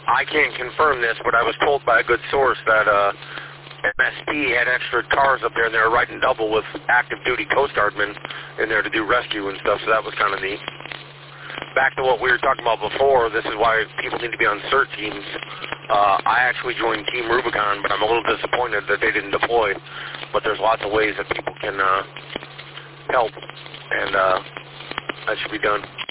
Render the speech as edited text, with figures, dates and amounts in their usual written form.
I can't confirm this, but I was told by a good source that MSP had extra cars up there, and they were riding double with active duty Coast Guardmen in there to do rescue and stuff, so that was kind of neat. Back to what we were talking about before, this is why people need to be on CERT teams. I actually joined Team Rubicon, but I'm a little disappointed that they didn't deploy. But there's lots of ways that people can help, and that should be done.